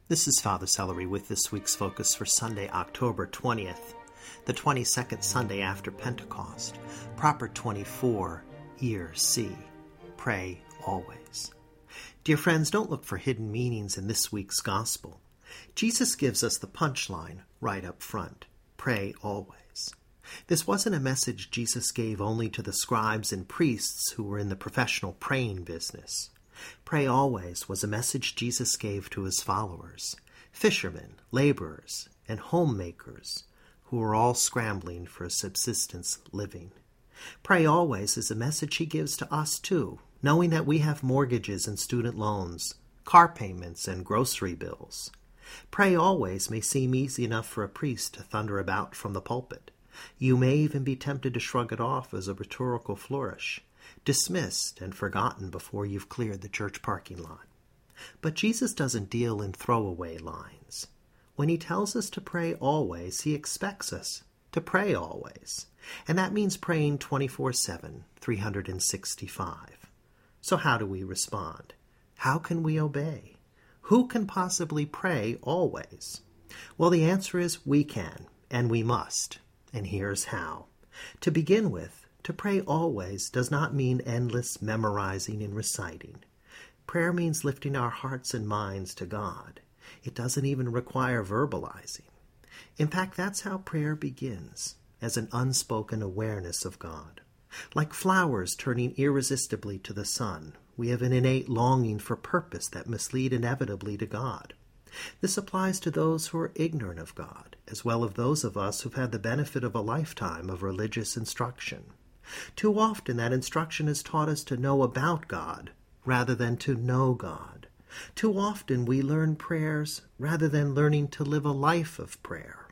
This is Father Celery with this week's focus for Sunday, October 20th, the 22nd Sunday after Pentecost, Proper 24, Year C. Pray always. Dear friends, don't look for hidden meanings in this week's Gospel. Jesus gives us the punchline right up front. Pray always. This wasn't a message Jesus gave only to the scribes and priests who were in the professional praying business. Pray always was a message Jesus gave to his followers, fishermen, laborers, and homemakers who were all scrambling for a subsistence living. Pray always is a message he gives to us too, knowing that we have mortgages and student loans, car payments and grocery bills. Pray always may seem easy enough for a priest to thunder about from the pulpit. You may even be tempted to shrug it off as a rhetorical flourish, dismissed and forgotten before you've cleared the church parking lot. But Jesus doesn't deal in throwaway lines. When he tells us to pray always, he expects us to pray always. And that means praying 24/7, 365. So how do we respond? How can we obey? Who can possibly pray always? Well, the answer is we can, and we must. And here's how. To begin with, to pray always does not mean endless memorizing and reciting. Prayer means lifting our hearts and minds to God. It doesn't even require verbalizing. In fact, that's how prayer begins, as an unspoken awareness of God. Like flowers turning irresistibly to the sun, we have an innate longing for purpose that must lead inevitably to God. This applies to those who are ignorant of God, as well as those of us who've had the benefit of a lifetime of religious instruction. Too often that instruction has taught us to know about God rather than to know God. Too often we learn prayers rather than learning to live a life of prayer.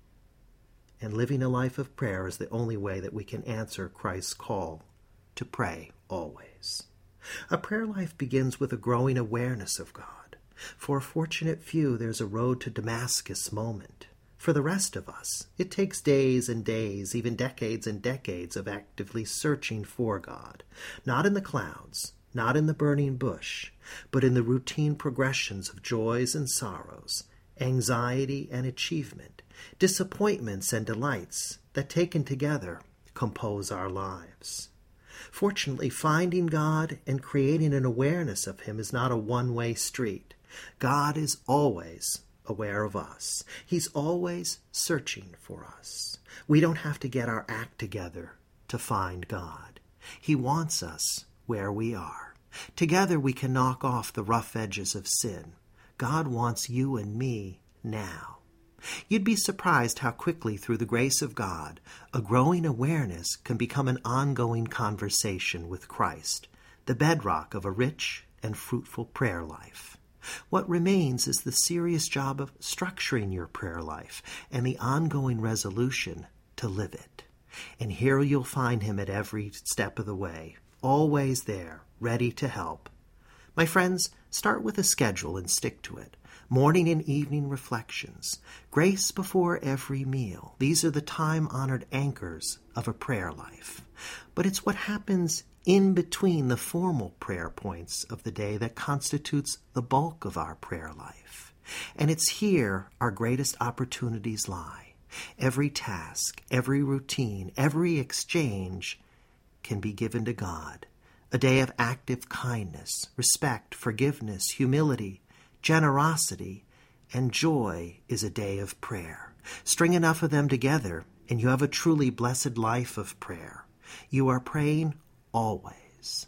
And living a life of prayer is the only way that we can answer Christ's call to pray always. A prayer life begins with a growing awareness of God. For a fortunate few, there's a road to Damascus moment. For the rest of us, it takes days and days, even decades and decades of actively searching for God. Not in the clouds, not in the burning bush, but in the routine progressions of joys and sorrows, anxiety and achievement, disappointments and delights that taken together compose our lives. Fortunately, finding God and creating an awareness of Him is not a one-way street. God is always aware of us. He's always searching for us. We don't have to get our act together to find God. He wants us where we are. Together we can knock off the rough edges of sin. God wants you and me now. You'd be surprised how quickly, through the grace of God, a growing awareness can become an ongoing conversation with Christ, the bedrock of a rich and fruitful prayer life. What remains is the serious job of structuring your prayer life and the ongoing resolution to live it. And here you'll find Him at every step of the way, always there, ready to help. My friends, start with a schedule and stick to it. Morning and evening reflections. Grace before every meal. These are the time-honored anchors of a prayer life. But it's what happens in between the formal prayer points of the day that constitutes the bulk of our prayer life. And it's here our greatest opportunities lie. Every task, every routine, every exchange can be given to God. A day of active kindness, respect, forgiveness, humility, generosity, and joy is a day of prayer. String enough of them together, and you have a truly blessed life of prayer. You are praying always.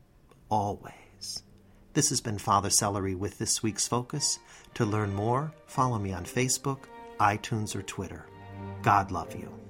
Always. This has been Father Celery with this week's focus. To learn more, follow me on Facebook, iTunes, or Twitter. God love you.